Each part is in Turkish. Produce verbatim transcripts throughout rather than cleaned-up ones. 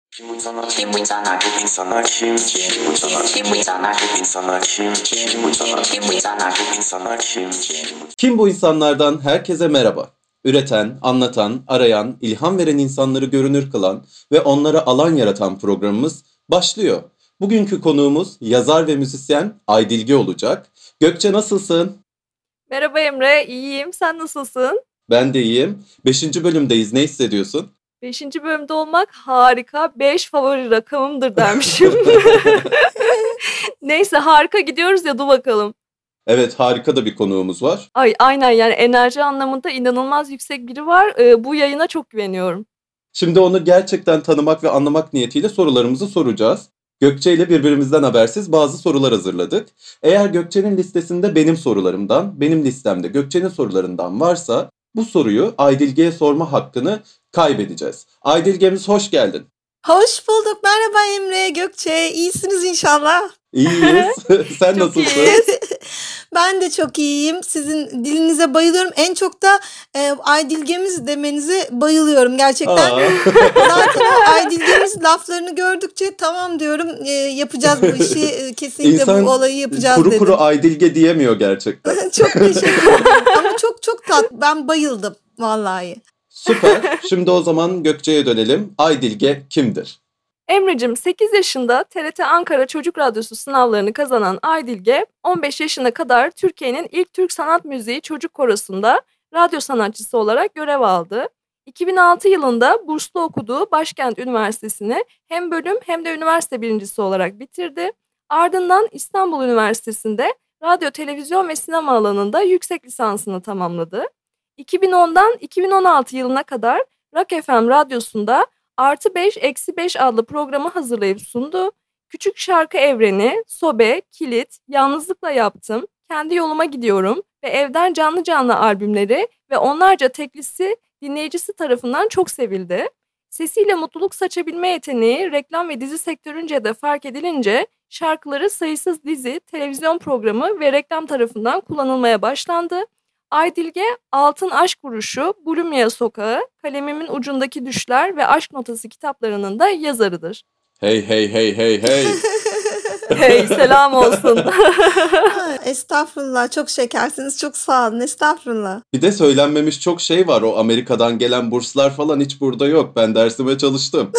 Kim bu insanlar? Kim bu insanlar? Bu insanlar kim? Kim bu insanlar? Kim bu insanlar? Bu insanlar kim? Kim bu insanlar? Kim bu insanlar? Bu insanlar kim? Kim bu insanlardan herkese merhaba. Üreten, anlatan, arayan, ilham veren insanları görünür kılan ve onlara alan yaratan programımız başlıyor. Bugünkü konuğumuz yazar ve müzisyen Aydilge olacak. Gökçe nasılsın? Merhaba Emre, iyiyim. Sen nasılsın? Ben de iyiyim. Beşinci bölümdeyiz. Ne hissediyorsun? Beşinci bölümde olmak harika. Beş favori rakamımdır dermişim. Neyse harika gidiyoruz ya, dur bakalım. Evet, harika da bir konuğumuz var. Ay aynen, yani enerji anlamında inanılmaz yüksek biri var. Ee, bu yayına çok güveniyorum. Şimdi onu gerçekten tanımak ve anlamak niyetiyle sorularımızı soracağız. Gökçe ile birbirimizden habersiz bazı sorular hazırladık. Eğer Gökçe'nin listesinde benim sorularımdan, benim listemde Gökçe'nin sorularından varsa bu soruyu Aydilge'ye sorma hakkını kaybedeceğiz. Aydilge'miz hoş geldin. Hoş bulduk. Merhaba Emre, Gökçe. İyisiniz inşallah. İyiyiz. Sen Çok nasılsın? iyiyiz. Ben de çok iyiyim. Sizin dilinize bayılıyorum. En çok da e, Aydilgemiz demenize bayılıyorum gerçekten. Aa. Zaten o Aydilgemiz laflarını gördükçe tamam diyorum, e, yapacağız bu işi. E, kesinlikle İnsan bu olayı yapacağız kuru dedim. kuru Aydilge diyemiyor gerçekten. Çok teşekkür ederim. Ama çok çok tatlı. Ben bayıldım vallahi. Süper. Şimdi o zaman Gökçe'ye dönelim. Aydilge kimdir? Emre'cim, sekiz yaşında T R T Ankara Çocuk Radyosu sınavlarını kazanan Aydilge, on beş yaşına kadar Türkiye'nin ilk Türk sanat müziği çocuk korosunda radyo sanatçısı olarak görev aldı. iki bin altı yılında burslu okuduğu Başkent Üniversitesi'ni hem bölüm hem de üniversite birincisi olarak bitirdi. Ardından İstanbul Üniversitesi'nde radyo, televizyon ve sinema alanında yüksek lisansını tamamladı. iki bin ondan iki bin on altı yılına kadar Rock F M radyosunda Artı beş eksi beş adlı programı hazırlayıp sundu. Küçük Şarkı Evreni, Sobe, Kilit, Yalnızlıkla Yaptım, Kendi Yoluma Gidiyorum ve Evden Canlı Canlı albümleri ve onlarca teklisi dinleyicisi tarafından çok sevildi. Sesiyle mutluluk saçabilme yeteneği reklam ve dizi sektörünce de fark edilince şarkıları sayısız dizi, televizyon programı ve reklam tarafından kullanılmaya başlandı. Aydilge, Altın Aşk Vuruşu, Bulimya Sokağı, Kalemimin Ucundaki Düşler ve Aşk Notası kitaplarının da yazarıdır. Hey hey hey hey hey. Hey, selam olsun. Ha, estağfurullah. Çok şekersiniz. Çok sağ olun. Estağfurullah. Bir de söylenmemiş çok şey var. O Amerika'dan gelen burslar falan hiç burada yok. Ben dersime çalıştım.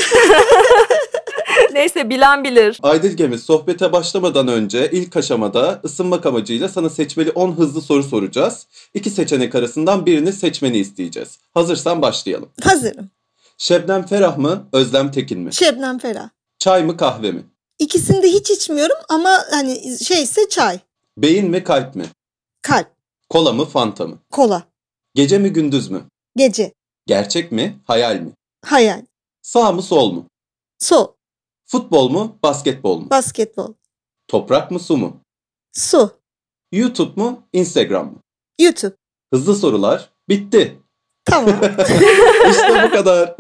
Neyse, bilen bilir. Aydilgemiz, sohbete başlamadan önce ilk aşamada ısınmak amacıyla sana seçmeli on hızlı soru soracağız. İki seçenek arasından birini seçmeni isteyeceğiz. Hazırsan başlayalım. Hazırım. Şebnem Ferah mı, Özlem Tekin mi? Şebnem Ferah. Çay mı, kahve mi? İkisini de hiç içmiyorum ama hani şeyse çay, Beyin mi, kalp mi? kalp, Kola mı, Fanta mı? kola, Gece mi, gündüz mü? gece, Gerçek mi, hayal mi? hayal, Sağ mı, sol mu? sol, Futbol mu, basketbol mu? basketbol, Toprak mı, su mu? su, YouTube mu, Instagram mı? YouTube. Hızlı sorular bitti. Tamam. İşte bu kadar.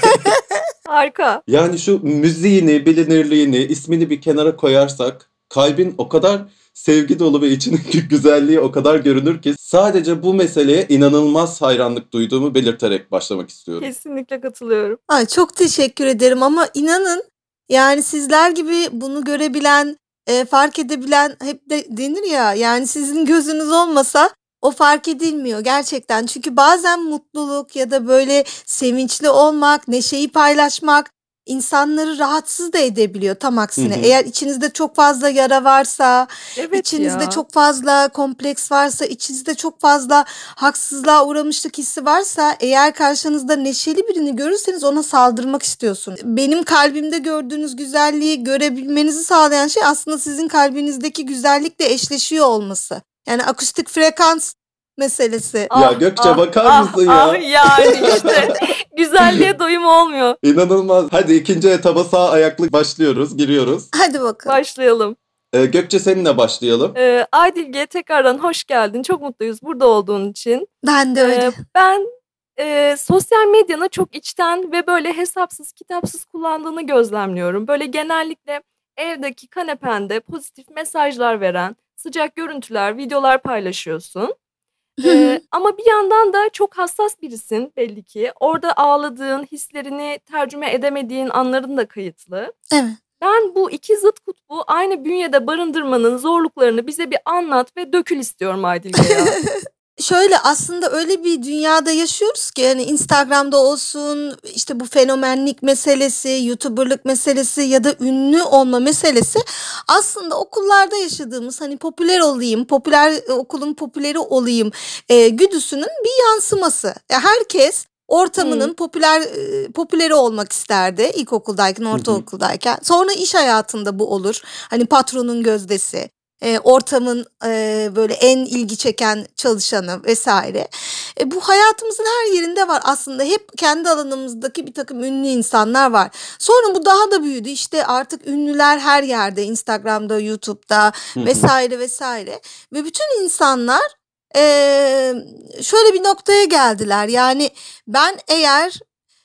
Harika. Yani şu müziğini, bilinirliğini, ismini bir kenara koyarsak kalbin o kadar sevgi dolu ve içindeki güzelliği o kadar görünür ki sadece bu meseleye inanılmaz hayranlık duyduğumu belirterek başlamak istiyorum. Kesinlikle katılıyorum. Ay, çok teşekkür ederim ama inanın, yani sizler gibi bunu görebilen, e, fark edebilen, hep de denir ya, yani sizin gözünüz olmasa o fark edilmiyor gerçekten. Çünkü bazen mutluluk ya da böyle sevinçli olmak, neşeyi paylaşmak insanları rahatsız da edebiliyor tam aksine. Hı hı. Eğer içinizde çok fazla yara varsa, Evet İçinizde ya. çok fazla kompleks varsa, içinizde çok fazla haksızlığa uğramışlık hissi varsa, eğer karşınızda neşeli birini görürseniz ona saldırmak istiyorsun. Benim kalbimde gördüğünüz güzelliği görebilmenizi sağlayan şey aslında sizin kalbinizdeki güzellikle eşleşiyor olması. Yani akustik frekans meselesi. Ya Ah, Gökçe, ah, bakar ah, mısın ya? ah, yani işte güzelliğe doyum olmuyor. İnanılmaz. Hadi ikinci etaba sağ ayaklı başlıyoruz, giriyoruz. Hadi bakalım. Başlayalım. Ee, Gökçe, seninle başlayalım. Ee, Aydilge, tekrardan hoş geldin. Çok mutluyuz burada olduğun için. Ben de Ee, öyle. ben e, sosyal medyanı çok içten ve böyle hesapsız kitapsız kullandığını gözlemliyorum. Böyle genellikle evdeki kanepende pozitif mesajlar veren, sıcak görüntüler, videolar paylaşıyorsun. Ee, ama bir yandan da çok hassas birisin belli ki. Orada ağladığın, hislerini tercüme edemediğin anların da kayıtlı. Evet. Ben bu iki zıt kutbu aynı bünyede barındırmanın zorluklarını bize bir anlat ve dökül istiyorum Aydilge ya. Şöyle aslında öyle bir dünyada yaşıyoruz ki hani Instagram'da olsun işte bu fenomenlik meselesi, YouTuber'lık meselesi ya da ünlü olma meselesi aslında okullarda yaşadığımız hani popüler olayım, popüler okulun popüleri olayım e, güdüsünün bir yansıması. Ya herkes ortamının Hmm. popüler e, popüleri olmak isterdi ilkokuldayken, Hı hı. ortaokuldayken. Sonra iş hayatında bu olur. Hani patronun gözdesi, e, ortamın e, böyle en ilgi çeken çalışanı vesaire. E, bu hayatımızın her yerinde var aslında. Hep kendi alanımızdaki bir takım ünlü insanlar var. Sonra bu daha da büyüdü. İşte artık ünlüler her yerde, Instagram'da, YouTube'da Hı hı. vesaire vesaire. Ve bütün insanlar e, şöyle bir noktaya geldiler. Yani ben eğer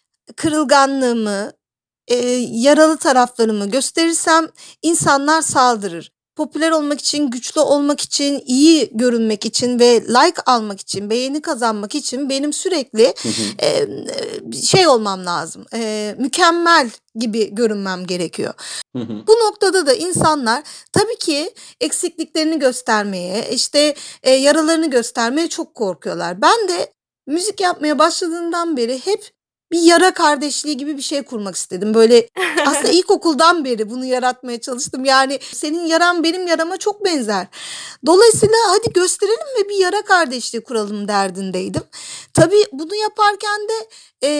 kırılganlığımı, e, yaralı taraflarımı gösterirsem insanlar saldırır. Popüler olmak için, güçlü olmak için, iyi görünmek için ve like almak için, beğeni kazanmak için benim sürekli Hı hı. e, e, şey olmam lazım. E, mükemmel gibi görünmem gerekiyor. Hı hı. Bu noktada da insanlar tabii ki eksikliklerini göstermeye, işte e, yaralarını göstermeye çok korkuyorlar. Ben de müzik yapmaya başladığımdan beri hep bir yara kardeşliği gibi bir şey kurmak istedim. Böyle aslında ilkokuldan beri bunu yaratmaya çalıştım. Yani senin yaran benim yarama çok benzer. Dolayısıyla hadi gösterelim ve bir yara kardeşliği kuralım derdindeydim. Tabii bunu yaparken de e,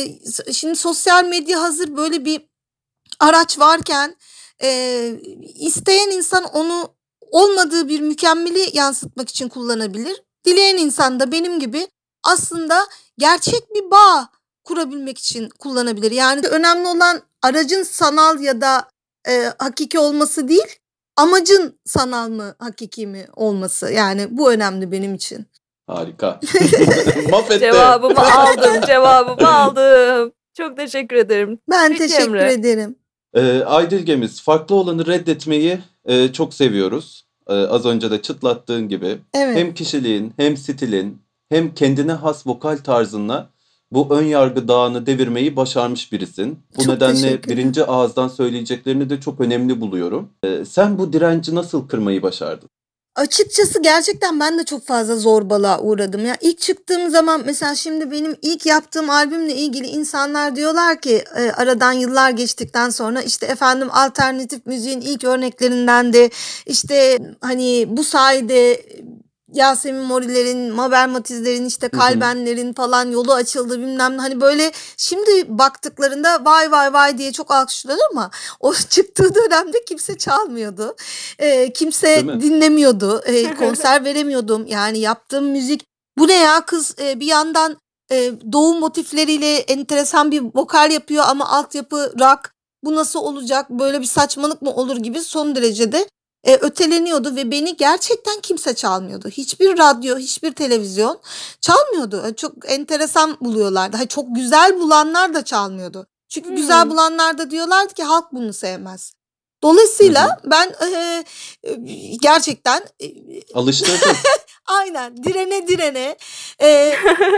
s- şimdi sosyal medya hazır böyle bir araç varken e, isteyen insan onu olmadığı bir mükemmeli yansıtmak için kullanabilir. Dileyen insan da benim gibi aslında gerçek bir bağ kurabilmek için kullanabilir. Yani önemli olan aracın sanal ya da e, hakiki olması değil, amacın sanal mı hakiki mi olması. Yani bu önemli benim için. Harika. Mahvetti. Cevabımı aldım, cevabımı aldım. Çok teşekkür ederim. Ben Peki teşekkür Emre. ederim. Ee, Aydilgemiz, farklı olanı reddetmeyi e, çok seviyoruz. Ee, az önce de çıtlattığın gibi. Evet. Hem kişiliğin, hem stilin, hem kendine has vokal tarzınla bu ön yargı dağını devirmeyi başarmış birisin. Bu Çok nedenle teşekkürler. birinci ağızdan söyleyeceklerini de çok önemli buluyorum. Ee, sen bu direnci nasıl kırmayı başardın? Açıkçası gerçekten ben de çok fazla zorbalığa uğradım. Ya ilk çıktığım zaman mesela şimdi benim ilk yaptığım albümle ilgili insanlar diyorlar ki e, aradan yıllar geçtikten sonra işte efendim alternatif müziğin ilk örneklerindendi. İşte hani bu sayede Yasemin Mori'lerin, Mabel Matiz'lerin, işte Hı hı. Kalbenlerin falan yolu açıldı bilmem ne. Hani böyle şimdi baktıklarında vay vay vay diye çok alkışlıyorlar ama o çıktığı dönemde kimse çalmıyordu. Ee, kimse Değil mi? dinlemiyordu. Ee, konser veremiyordum. Yani yaptığım müzik bu ne ya kız e, bir yandan e, doğu motifleriyle enteresan bir vokal yapıyor ama altyapı rock. Bu nasıl olacak? Böyle bir saçmalık mı olur gibi son derecede e, öteleniyordu ve beni gerçekten kimse çalmıyordu. Hiçbir radyo, hiçbir televizyon çalmıyordu. E, Çok enteresan buluyorlardı. Ha, çok güzel bulanlar da çalmıyordu. Çünkü güzel Hmm. bulanlar da diyorlardı ki halk bunu sevmez. Hı Dolayısıyla hı. ben e, e, gerçekten e, Alıştırdın. aynen direne direne e,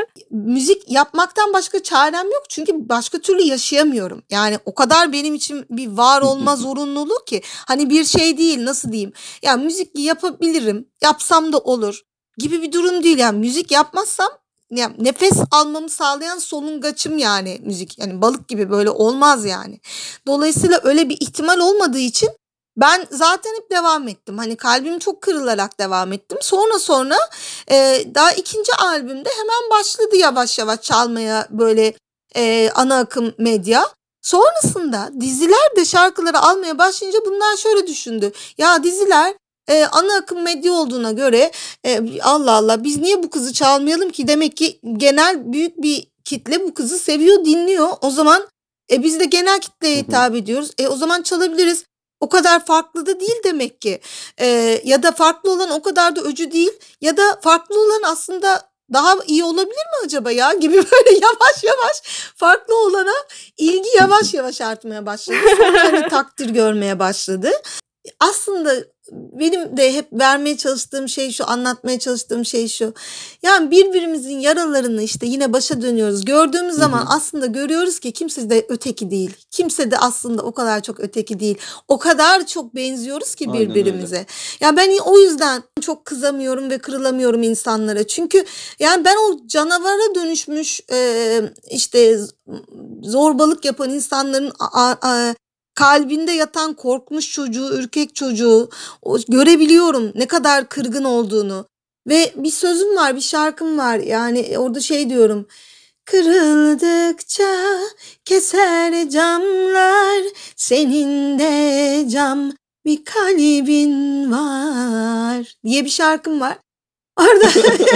müzik yapmaktan başka çarem yok. Çünkü başka türlü yaşayamıyorum. Yani o kadar benim için bir var olma zorunluluğu ki. Hani bir şey değil nasıl diyeyim. Ya müzik yapabilirim. Yapsam da olur gibi bir durum değil. Yani müzik yapmazsam ya nefes almamı sağlayan solungaçım yani müzik. Yani balık gibi böyle olmaz yani. Dolayısıyla öyle bir ihtimal olmadığı için ben zaten hep devam ettim. Hani kalbim çok kırılarak devam ettim. Sonra sonra e, daha ikinci albümde hemen başladı yavaş yavaş çalmaya böyle e, ana akım medya. Sonrasında diziler de şarkıları almaya başlayınca bunlar şöyle düşündü. Ya diziler e, ana akım medya olduğuna göre e, Allah Allah biz niye bu kızı çalmayalım ki? Demek ki genel büyük bir kitle bu kızı seviyor, dinliyor. O zaman e, biz de genel kitleye Hı hı. hitap ediyoruz. E, o zaman çalabiliriz. O kadar farklı da değil demek ki. E, ya da farklı olan o kadar da öcü değil. Ya da farklı olan aslında daha iyi olabilir mi acaba ya gibi böyle yavaş yavaş farklı olana ilgi yavaş yavaş artmaya başladı. Sonra hani takdir görmeye başladı. Aslında benim de hep vermeye çalıştığım şey şu, anlatmaya çalıştığım şey şu. Yani birbirimizin yaralarını işte yine başa dönüyoruz. Gördüğümüz Hı zaman hı. aslında görüyoruz ki kimse de öteki değil. Kimse de aslında o kadar çok öteki değil. O kadar çok benziyoruz ki Aynen öyle. birbirimize. Ya ben o yüzden çok kızamıyorum ve kırılamıyorum insanlara. Çünkü yani ben o canavara dönüşmüş e, işte zorbalık yapan insanların a- a- kalbinde yatan korkmuş çocuğu, ürkek çocuğu o, görebiliyorum ne kadar kırgın olduğunu. Ve bir sözüm var, bir şarkım var. Yani orada şey diyorum. Kırıldıkça keser camlar, senin de cam bir kalbin var diye bir şarkım var. Orada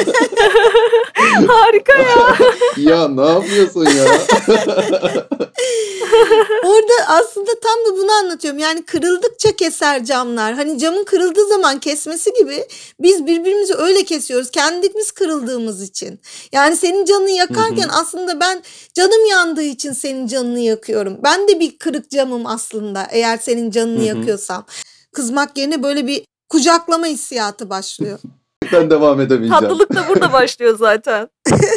Harika ya. Ya ne yapıyorsun ya? Orada aslında tam da bunu anlatıyorum. Yani kırıldıkça keser camlar. Hani camın kırıldığı zaman kesmesi gibi biz birbirimizi öyle kesiyoruz. Kendimiz kırıldığımız için. Yani senin canını Hı yakarken hı. aslında ben canım yandığı için senin canını yakıyorum. Ben de bir kırık camım aslında eğer senin Hı canını hı. yakıyorsam. Kızmak yerine böyle bir kucaklama hissiyatı başlıyor. Ben devam edemeyeceğim. Tatlılık da burada başlıyor zaten.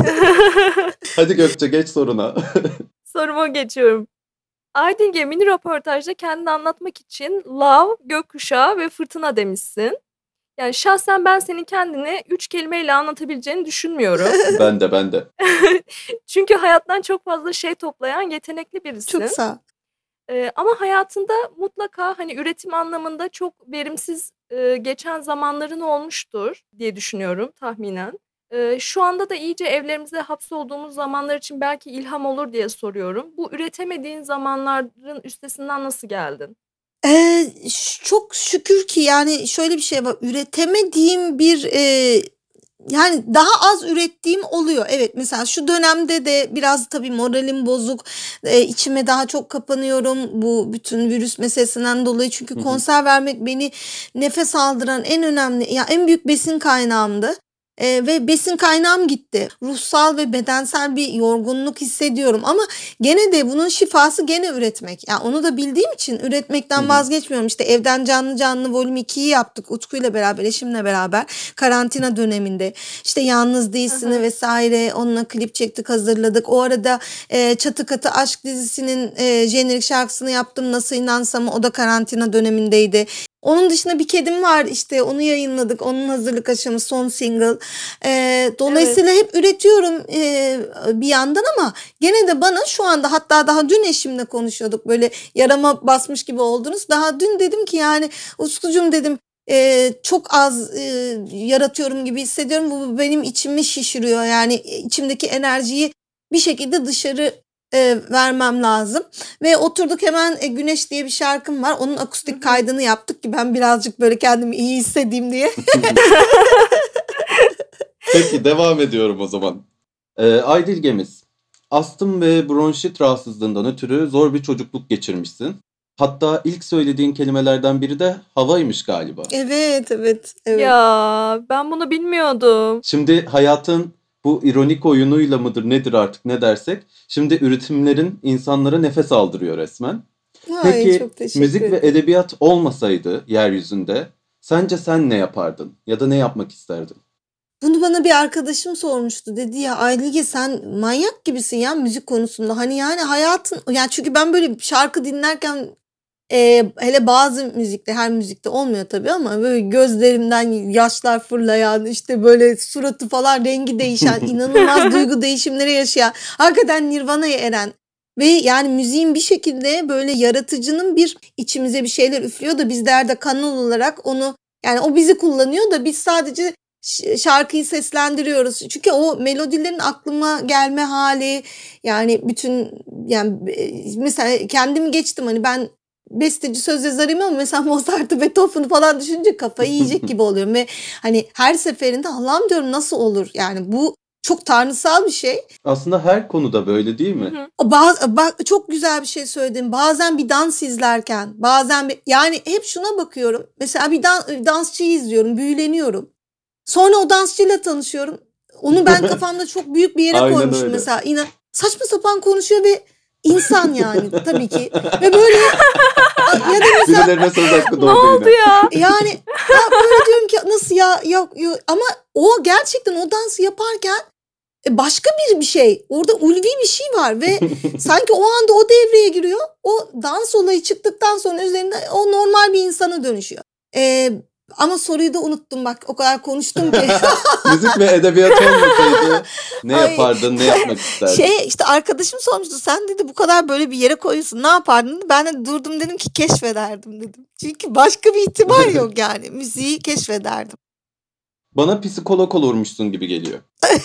Hadi Gökçe geç soruna. Soruma geçiyorum. Aydilge mini röportajda kendini anlatmak için lav, gökkuşağı ve fırtına demişsin. Yani şahsen ben senin kendini üç kelimeyle anlatabileceğini düşünmüyorum. Ben de ben de. Çünkü hayattan çok fazla şey toplayan yetenekli Çok birisin. sağ ol. Ee, ama hayatında mutlaka hani üretim anlamında çok verimsiz e, geçen zamanların olmuştur diye düşünüyorum tahminen. Ee, şu anda da iyice evlerimize hapsolduğumuz zamanlar için belki ilham olur diye soruyorum. Bu üretemediğin zamanların üstesinden nasıl geldin? Ee, ş- çok şükür ki yani şöyle bir şey var. Üretemediğim bir e, yani daha az ürettiğim oluyor. Evet mesela şu dönemde de biraz tabii moralim bozuk. E, içime daha çok kapanıyorum bu bütün virüs meselesinden dolayı. Çünkü Hı hı. konser vermek beni nefes aldıran en önemli ya en büyük besin kaynağımdı. E, ve besin kaynağım gitti. Ruhsal ve bedensel bir yorgunluk hissediyorum ama gene de bunun şifası gene üretmek. Yani onu da bildiğim için Hı üretmekten hı. vazgeçmiyorum. İşte Evden Canlı Canlı Volüm ikiyi yaptık Utku'yla beraber, eşimle beraber karantina döneminde. İşte Yalnız Hı Değilsin'i hı. vesaire onunla klip çektik, hazırladık. O arada e, Çatı Katı Aşk dizisinin e, jenerik şarkısını yaptım. Nasıl İnansam, o da karantina dönemindeydi. Onun dışında bir kedim var işte onu yayınladık. Onun hazırlık aşaması son single. E, Evet. dolayısıyla hep üretiyorum e, bir yandan ama gene de bana şu anda hatta daha dün eşimle konuşuyorduk. Böyle yarama basmış gibi oldunuz. Daha dün dedim ki yani Utkucuğum dedim e, çok az e, yaratıyorum gibi hissediyorum. Bu benim içimi şişiriyor. Yani içimdeki enerjiyi bir şekilde dışarı e, vermem lazım. Ve oturduk hemen e, Güneş diye bir şarkım var. Onun Hı akustik hı. kaydını yaptık ki ben birazcık böyle kendimi iyi hissedeyim diye. Peki devam ediyorum o zaman. Ee, Aydilgemiz, astım ve bronşit rahatsızlığından ötürü zor bir çocukluk geçirmişsin. Hatta ilk söylediğin kelimelerden biri de havaymış galiba. Evet, evet, evet. Ya ben bunu bilmiyordum. Şimdi hayatın bu ironik oyunuyla mıdır nedir artık ne dersek. Şimdi üretimlerin insanlara nefes aldırıyor resmen. Ay Peki çok teşekkür müzik ve ederim. edebiyat olmasaydı yeryüzünde sence sen ne yapardın? Ya da ne yapmak isterdin? Bunu bana bir arkadaşım sormuştu. Dedi ya Aylige sen manyak gibisin ya müzik konusunda. Hani yani hayatın yani çünkü ben böyle şarkı dinlerken e, hele bazı müzikte her müzikte olmuyor tabii ama böyle gözlerimden yaşlar fırlayan işte böyle suratı falan rengi değişen inanılmaz duygu değişimleri yaşayan hakikaten Nirvana'ya eren ve yani müziğin bir şekilde böyle yaratıcının bir içimize bir şeyler üflüyor da bizler de kanal olarak onu yani o bizi kullanıyor da biz sadece ş- şarkıyı seslendiriyoruz. Çünkü o melodilerin aklıma gelme hali yani bütün yani e, mesela kendimi geçtim hani ben besteci söz yazarıyım ama mesela Mozart'ı Beethoven'ı falan düşününce kafayı yiyecek gibi oluyorum ve hani her seferinde Allah'ım diyorum nasıl olur yani bu çok tanrısal bir şey. Aslında her konuda böyle değil Hı mi? hı. O baz- bak çok güzel bir şey söyledin. Bazen bir dans izlerken, bazen bir yani hep şuna bakıyorum. Mesela bir dan- dansçıyı izliyorum, büyüleniyorum. Sonra o dansçıyla tanışıyorum. Onu ben kafamda çok büyük bir yere Aynen koymuşum öyle. mesela. İnan saçma sapan konuşuyor ve insan yani tabii ki. Ve böyle a- Ya da mesela Birilerine söz hakkı Ne doğdu oldu yine. ya? yani ya böyle diyorum ki nasıl ya yok yok ama o gerçekten o dansı yaparken e, başka bir bir şey. Orada ulvi bir şey var ve sanki o anda o devreye giriyor. O dans olayı çıktıktan sonra üzerinde o normal bir insana dönüşüyor. E, ama soruyu da unuttum bak o kadar konuştum ki. Müzik ve edebiyat olmasaydı ne Ay. yapardın, ne yapmak isterdin? Şey işte arkadaşım sormuştu sen dedi bu kadar böyle bir yere koyuyorsun ne yapardın? Ben de durdum dedim ki keşfederdim dedim. Çünkü başka bir ihtimal yok yani müziği keşfederdim. Bana psikolog olurmuşsun gibi geliyor.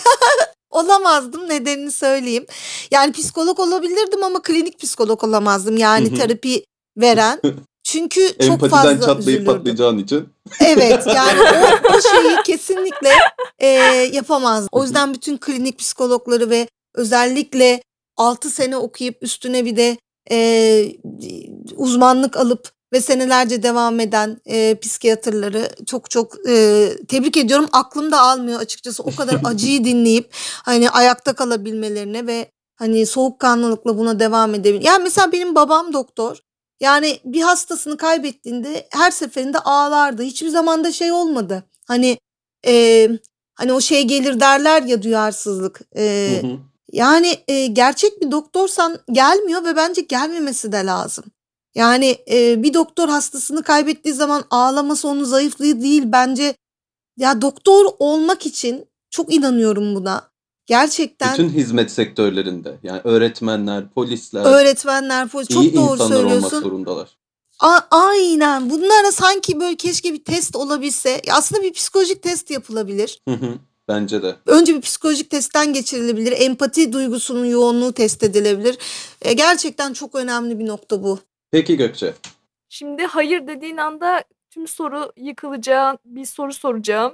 Olamazdım nedenini söyleyeyim. Yani psikolog olabilirdim ama klinik psikolog olamazdım. Yani terapi veren. Çünkü çok Empatiden fazla çatlayıp üzülürdüm. patlayacağın için. Evet yani o, o şeyi kesinlikle e, yapamazdım. O yüzden bütün klinik psikologları ve özellikle altı sene okuyup üstüne bir de e, uzmanlık alıp ve senelerce devam eden e, psikiyatrları çok çok e, tebrik ediyorum. Aklım da almıyor açıkçası o kadar acıyı dinleyip hani ayakta kalabilmelerine ve hani soğukkanlılıkla buna devam edebilir. Yani mesela benim babam doktor. Yani bir hastasını kaybettiğinde her seferinde ağlardı. Hiçbir zaman da şey olmadı. Hani e, hani o şey gelir derler ya duyarsızlık. E, Hı hı. yani e, gerçek bir doktorsan gelmiyor ve bence gelmemesi de lazım. Yani e, bir doktor hastasını kaybettiği zaman ağlaması onun zayıflığı değil bence. Ya doktor olmak için çok inanıyorum buna. Gerçekten Bütün hizmet sektörlerinde yani öğretmenler, polisler öğretmenler, polis iyi çok doğru insanlar olmak söylüyorsun. zorundalar. A- aynen. Bunlara sanki böyle keşke bir test olabilse. Ya aslında bir psikolojik test yapılabilir. Hı hı. Bence de. Önce bir psikolojik testten geçirilebilir. Empati duygusunun yoğunluğu test edilebilir. E, gerçekten çok önemli bir nokta bu. Peki Gökçe. Şimdi hayır dediğin anda tüm soru yıkılacağı bir soru soracağım.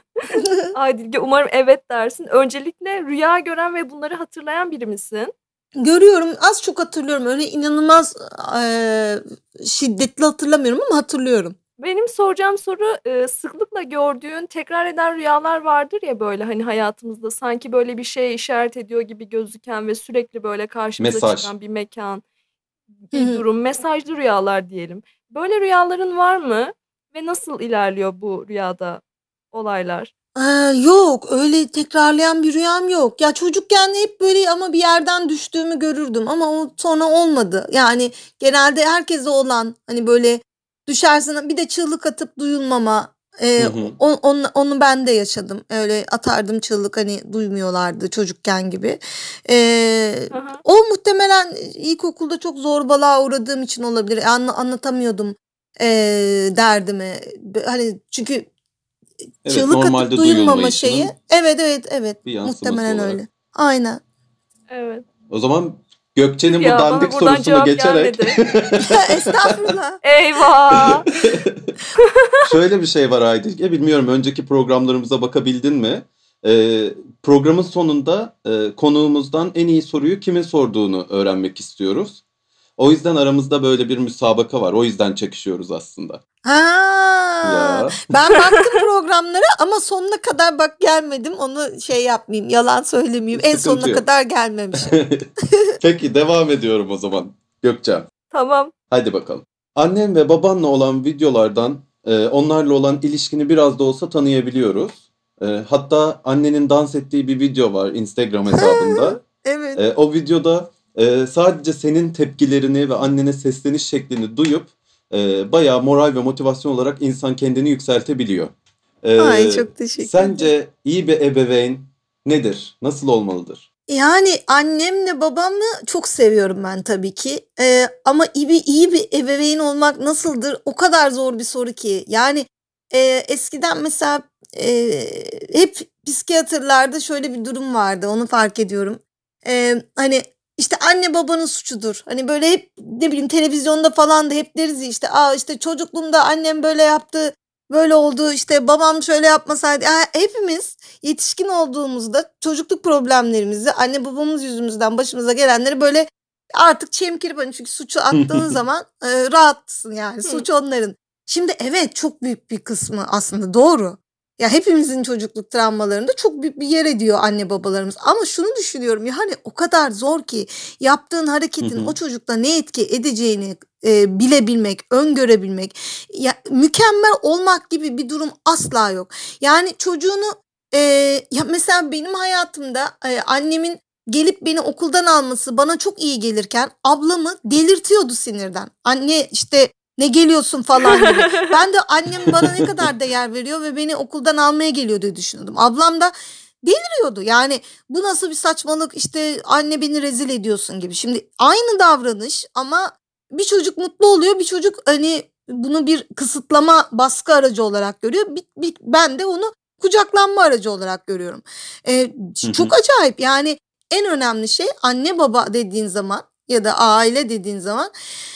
Aydilge umarım evet dersin. Öncelikle rüya gören ve bunları hatırlayan biri misin? Görüyorum, az çok hatırlıyorum. Öyle inanılmaz e, şiddetli hatırlamıyorum ama hatırlıyorum. Benim soracağım soru e, sıklıkla gördüğün tekrar eden rüyalar vardır ya böyle hani hayatımızda sanki böyle bir şeye işaret ediyor gibi gözüken ve sürekli böyle karşımıza Mesaj. çıkan bir mekan, Hı bir hı. durum, mesajlı rüyalar diyelim. Böyle rüyaların var mı? Ve nasıl ilerliyor bu rüyada olaylar? Ee, yok öyle tekrarlayan bir rüyam yok. Ya çocukken hep böyle ama bir yerden düştüğümü görürdüm ama o sonra olmadı. Yani genelde herkese olan hani böyle düşersin bir de çığlık atıp duyulmama. Ee, Hı hı. o- onu, onu ben de yaşadım. Öyle atardım çığlık hani duymuyorlardı çocukken gibi. Ee, Hı hı. o muhtemelen ilkokulda çok zorbalığa uğradığım için olabilir. Anla- anlatamıyordum ee, derdimi. Hani çünkü Evet, çığlık atıp normalde duyulmama duyulmayışının şeyi. Evet evet evet. bir yansıması Muhtemelen olarak. öyle. Aynen. Evet. O zaman Gökçe'nin bu Ya bana dandik buradan sorusunu cevap geçerek gelmedi. Estağfurullah. Eyvah. şöyle bir şey var Aydilge. Bilmiyorum önceki programlarımıza bakabildin mi? Ee, programın sonunda e, konuğumuzdan en iyi soruyu kimin sorduğunu öğrenmek istiyoruz. O yüzden aramızda böyle bir müsabaka var. O yüzden çekişiyoruz aslında. Ha, Ya. ben baktım programlara ama sonuna kadar bak gelmedim. Onu şey yapmayayım, yalan söylemeyeyim. En Sıkıntı sonuna yok. kadar gelmemişim. Peki devam ediyorum o zaman Gökçe. Tamam. Hadi bakalım. Annen ve babanla olan videolardan e, onlarla olan ilişkini biraz da olsa tanıyabiliyoruz. E, hatta annenin dans ettiği bir video var Instagram hesabında. Evet. E, o videoda e, sadece senin tepkilerini ve annene sesleniş şeklini duyup e, bayağı moral ve motivasyon olarak insan kendini yükseltebiliyor. E, Ay çok teşekkür ederim. Sence iyi bir ebeveyn nedir? Nasıl olmalıdır? Yani annemle babamı çok seviyorum ben tabii ki. Ee, ama iyi bir, iyi bir ebeveyn olmak nasıldır? O kadar zor bir soru ki. Yani e, eskiden mesela e, hep psikiyatrlarda şöyle bir durum vardı. Onu fark ediyorum. Ee, hani işte anne babanın suçudur. Hani böyle hep ne bileyim televizyonda falan da hep deriz ya işte aa işte çocukluğumda annem böyle yaptı. Böyle oldu işte babam şöyle yapmasaydı. Yani hepimiz yetişkin olduğumuzda çocukluk problemlerimizi anne babamız yüzümüzden başımıza gelenleri böyle artık çemkirip hani çünkü suçu attığın zaman e, rahatsın yani Hı. suç onların. Şimdi evet çok büyük bir kısmı aslında doğru. Ya hepimizin çocukluk travmalarında çok büyük bir yer ediyor anne babalarımız. Ama şunu düşünüyorum yani o kadar zor ki yaptığın Hı hareketin hı. o çocukta ne etki edeceğini e, bilebilmek, öngörebilmek. Ya, mükemmel olmak gibi bir durum asla yok. Yani çocuğunu e, ya mesela benim hayatımda e, annemin gelip beni okuldan alması bana çok iyi gelirken ablamı delirtiyordu sinirden. Anne işte ne geliyorsun falan gibi. Ben de annem bana ne kadar değer veriyor ve beni okuldan almaya geliyor diye düşünüyordum. Ablam da deliriyordu. Yani bu nasıl bir saçmalık, işte anne beni rezil ediyorsun gibi. Şimdi aynı davranış ama bir çocuk mutlu oluyor, bir çocuk hani bunu bir kısıtlama, baskı aracı olarak görüyor. Bir, bir- ben de onu kucaklanma aracı olarak görüyorum. Ee, Hı hı. çok acayip yani, en önemli şey anne baba dediğin zaman ya da aile dediğin zaman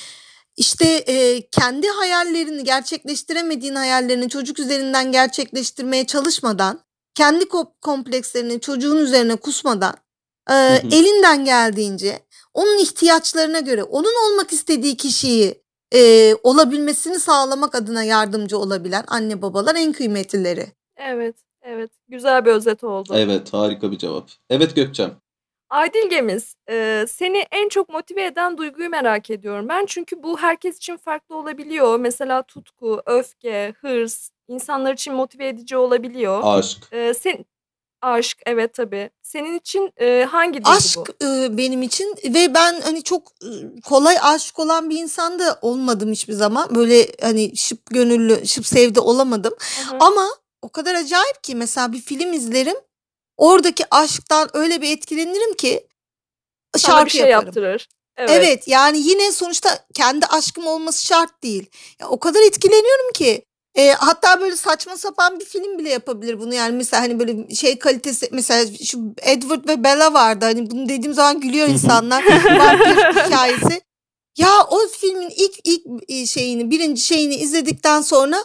işte e, kendi hayallerini, gerçekleştiremediğin hayallerini çocuk üzerinden gerçekleştirmeye çalışmadan, kendi ko- komplekslerini çocuğun üzerine kusmadan, e, Hı hı. elinden geldiğince onun ihtiyaçlarına göre, onun olmak istediği kişiyi e, olabilmesini sağlamak adına yardımcı olabilen anne babalar en kıymetlileri. Evet, evet. Güzel bir özet oldu. Evet, harika bir cevap. Evet Gökçem. Aydilgemiz, e, seni en çok motive eden duyguyu merak ediyorum ben. Çünkü bu herkes için farklı olabiliyor. Mesela tutku, öfke, hırs insanlar için motive edici olabiliyor. Aşk. E, sen, aşk, evet tabii. Senin için e, hangi duygu Aşk bu? e, benim için ve ben hani çok e, kolay aşık olan bir insan da olmadım hiçbir zaman. Böyle hani şıp gönüllü, şıp sevdi olamadım. Hı hı. Ama o kadar acayip ki mesela bir film izlerim. Oradaki aşktan öyle bir etkilenirim ki Sana bir şarkı şey yaparım. yaptırır. Evet. Evet, yani yine sonuçta kendi aşkım olması şart değil. Ya, o kadar etkileniyorum ki. E, hatta böyle saçma sapan bir film bile yapabilir bunu. Yani mesela hani böyle şey kalitesi, mesela şu Edward ve Bella vardı. Hani bunu dediğim zaman gülüyor Hı hı. insanlar. Vampir hikayesi. Ya o filmin ilk ilk e, şeyini, birinci şeyini izledikten sonra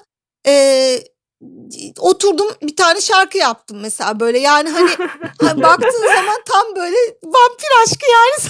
e, oturdum bir tane şarkı yaptım mesela böyle. Yani hani ha, baktığın zaman tam böyle vampir aşkı yani.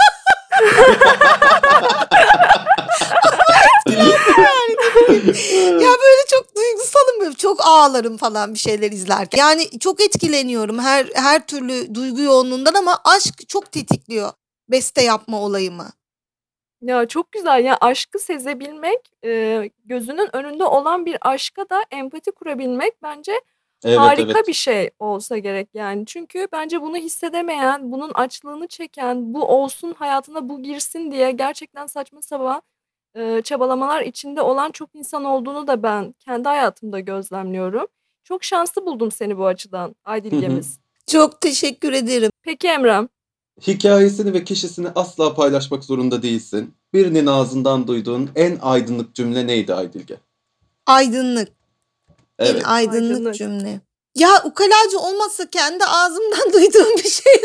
Yani ne bileyim. Ya böyle çok duygusalım, böyle çok ağlarım falan bir şeyler izlerken. Yani çok etkileniyorum her her türlü duygu yoğunluğundan ama aşk çok tetikliyor beste yapma olayımı. Ya çok güzel ya, aşkı sezebilmek, e, gözünün önünde olan bir aşka da empati kurabilmek bence Evet harika evet. bir şey olsa gerek yani. Çünkü bence bunu hissedemeyen, bunun açlığını çeken, bu olsun hayatına, bu girsin diye gerçekten saçma sapan e, çabalamalar içinde olan çok insan olduğunu da ben kendi hayatımda gözlemliyorum. Çok şanslı buldum seni bu açıdan Hı hı. Aydilgemiz. Çok teşekkür ederim. Peki Emrem, Hikayesini ve kişisini asla paylaşmak zorunda değilsin. Birinin ağzından duyduğun en aydınlık cümle neydi Aydilge? Aydınlık. En Evet. aydınlık aydınlık. cümle. Ya ukalaca olmazsa kendi ağzımdan duyduğum bir şey.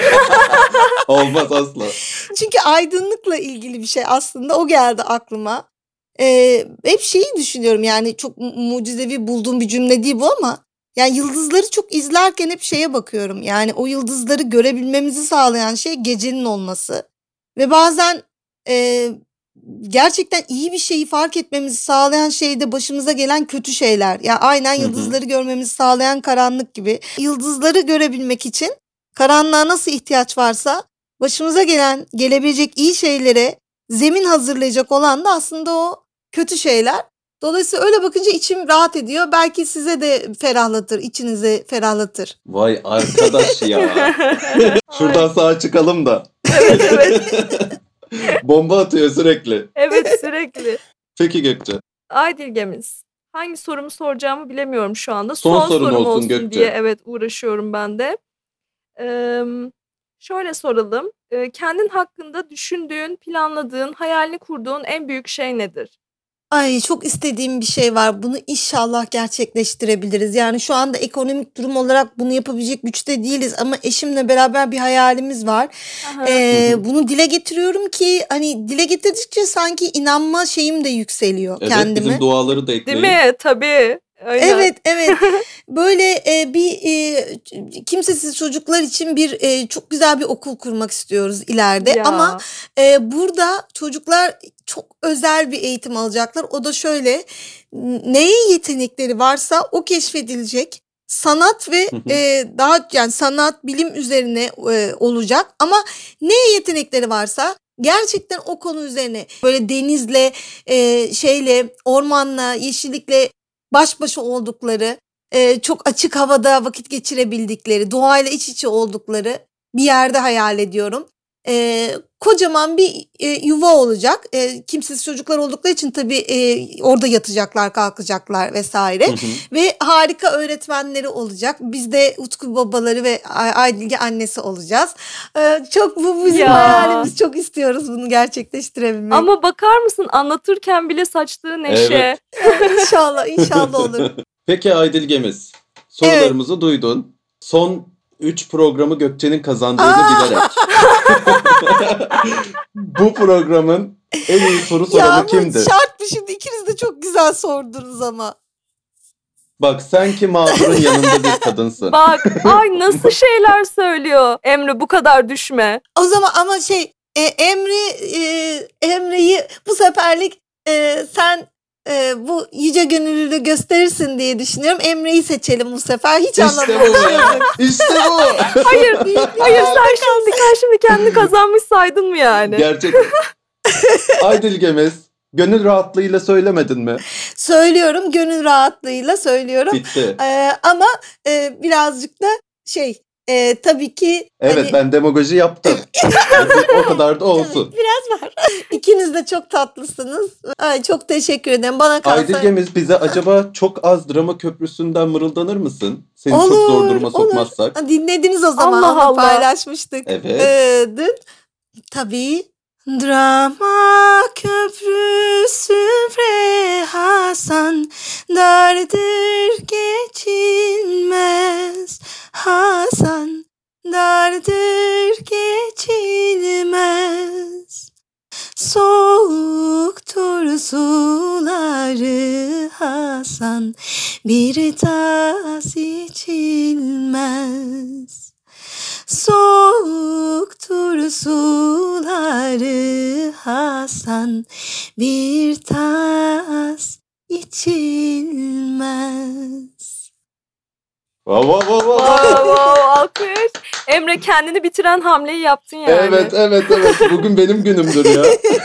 Olmaz asla. Çünkü aydınlıkla ilgili bir şey aslında, o geldi aklıma. Ee, hep şeyi düşünüyorum, yani çok mu- mucizevi bulduğum bir cümle değil bu ama yani yıldızları çok izlerken hep şeye bakıyorum. Yani o yıldızları görebilmemizi sağlayan şey gecenin olması. Ve bazen e, gerçekten iyi bir şeyi fark etmemizi sağlayan şey de başımıza gelen kötü şeyler. Ya aynen Hı hı. yıldızları görmemizi sağlayan karanlık gibi. Yıldızları görebilmek için karanlığa nasıl ihtiyaç varsa, başımıza gelen, gelebilecek iyi şeylere zemin hazırlayacak olan da aslında o kötü şeyler. Dolayısıyla öyle bakınca içim rahat ediyor. Belki size de ferahlatır, içinizi ferahlatır. Vay arkadaş ya. Şuradan Ay, sağa çıkalım da. evet evet. Bomba atıyor sürekli. Evet, sürekli. Peki Gökçe. Aydilgemiz. Hangi sorumu soracağımı bilemiyorum şu anda. Son Son sorun sorum olsun olsun Gökçe. diye evet uğraşıyorum ben de. Eee, şöyle soralım. Eee, kendin hakkında düşündüğün, planladığın, hayalini kurduğun en büyük şey nedir? Ay, çok istediğim bir şey var. Bunu inşallah gerçekleştirebiliriz. Yani şu anda ekonomik durum olarak bunu yapabilecek güçte değiliz ama eşimle beraber bir hayalimiz var. Aha. Hı Ee, hı. bunu dile getiriyorum ki hani dile getirdikçe sanki inanma şeyim de yükseliyor Evet, bizim kendime. duaları da Değil ekleyin. mi? Tabii. Aynen. Evet, evet. Böyle e, bir e, kimsesiz çocuklar için bir e, çok güzel bir okul kurmak istiyoruz ileride. Ama Ya. e, burada çocuklar çok özel bir eğitim alacaklar. O da şöyle, n- neye yetenekleri varsa o keşfedilecek. Sanat ve Hı hı. e, daha yani sanat, bilim üzerine e, olacak. Ama neye yetenekleri varsa Gerçekten o konu üzerine böyle denizle, e, şeyle, ormanla, yeşillikle baş başa oldukları, e, çok açık havada vakit geçirebildikleri, doğayla iç içe oldukları bir yerde hayal ediyorum. E, kocaman bir e, yuva olacak. E, kimsesiz çocuklar oldukları için tabii e, orada yatacaklar, kalkacaklar vesaire. Hı hı. Ve harika öğretmenleri olacak. Biz de Utku babaları ve Ay- Aydilge annesi olacağız. Ee, çok bu bizim Ya. hayalimiz. Çok istiyoruz bunu gerçekleştirebilmeyi. Ama bakar mısın anlatırken bile saçtığı neşe. Evet. İnşallah, inşallah olur. Peki Aydilgemiz, sorularımızı duydun. Son üç programı Gökçe'nin kazandığını Aa! bilerek. Bu programın en iyi soru Ya soranı ama kimdi? şart mı şimdi? İkiniz de çok güzel sordunuz ama. Bak sen ki mağdurun yanında bir kadınsın. Bak ay nasıl şeyler söylüyor. Emre bu kadar düşme. O zaman ama şey e, Emre e, Emre'yi bu seferlik e, sen e, bu yüce gönüllülüğü gösterirsin diye düşünüyorum. Emre'yi seçelim bu sefer. Hiç İşte anlamadım. bu be. İşte bu. Hayır, hayır sen şimdi, sen şimdi kendini kazanmış saydın mı yani? Gerçekten. Aydilgemiz, gönül rahatlığıyla söylemedin mi? Söylüyorum, gönül rahatlığıyla söylüyorum. Bitti. Ee, ama e, birazcık da şey e, tabii ki Evet hani ben demagoji yaptım. O kadar da olsun. biraz var. İkiniz de çok tatlısınız. Ay, çok teşekkür ederim. Bana kalsa Aydilgemiz bize acaba çok az drama köprüsünden mırıldanır mısın? Seni çok Olur, zor duruma olur. sokmazsak. Ha, dinlediniz o zaman. Allah onu Allah. paylaşmıştık. Evet. Ee, dün tabii drama köprüsü bre Hasan, dardır geçilmez Hasan, dardır geçilmez. Soğuktur suları Hasan, bir tas içilmez. Soğuktur suları Hasan, bir tas içilmez. Vav vav vav vav. Wow, wow, alkış. Emre kendini bitiren hamleyi yaptın yani. Evet evet evet. Bugün benim günümdür ya.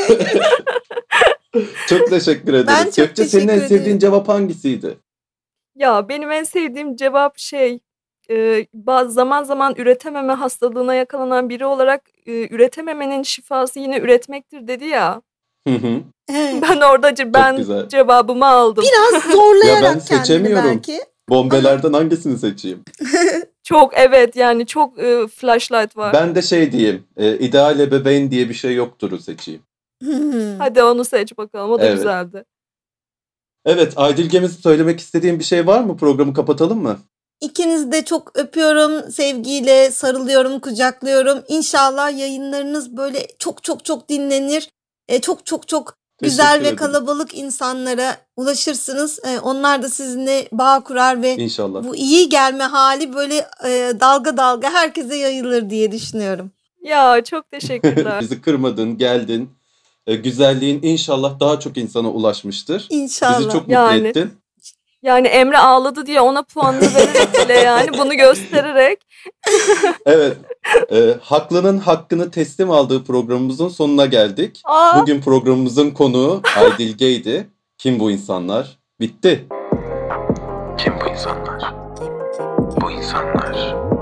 Çok teşekkür ederiz. Ben çok Gökçe senin en teşekkür sevdiğin ederim. cevap hangisiydi? Ya benim en sevdiğim cevap şey e, bazı zaman zaman üretememe hastalığına yakalanan biri olarak e, üretememenin şifası yine üretmektir dedi ya. Hı hı. Evet. Ben orada ce- ben güzel. cevabımı aldım. Biraz zorlayarak Ya ben kendini seçemiyorum. belki. Bombelerden hangisini seçeyim? Çok evet yani çok e, flashlight var. Ben de şey diyeyim. E, ideal ebeveyn diye bir şey yoktur'u seçeyim. Hmm. Hadi onu seç bakalım o da Evet. güzeldi. Evet Aydilgemiz söylemek istediğin bir şey var mı? Programı kapatalım mı? İkinizi de çok öpüyorum, sevgiyle sarılıyorum, kucaklıyorum. İnşallah yayınlarınız böyle çok çok çok dinlenir. E, çok çok çok güzel Teşekkür ve ederim. kalabalık insanlara ulaşırsınız. E, onlar da sizinle bağ kurar ve İnşallah. bu iyi gelme hali böyle e, dalga dalga herkese yayılır diye düşünüyorum. Ya çok teşekkürler. Bizi kırmadın, geldin. E, güzelliğin inşallah daha çok insana ulaşmıştır. İnşallah. Bizi çok mutlu Yani. ettin. Yani Emre ağladı diye ona puanını vererek bile yani bunu göstererek. Evet. E, haklının hakkını teslim aldığı programımızın sonuna geldik. Aa, Bugün programımızın konuğu Aydilge'ydi. Kim bu insanlar? Bitti. Kim bu insanlar? Bu insanlar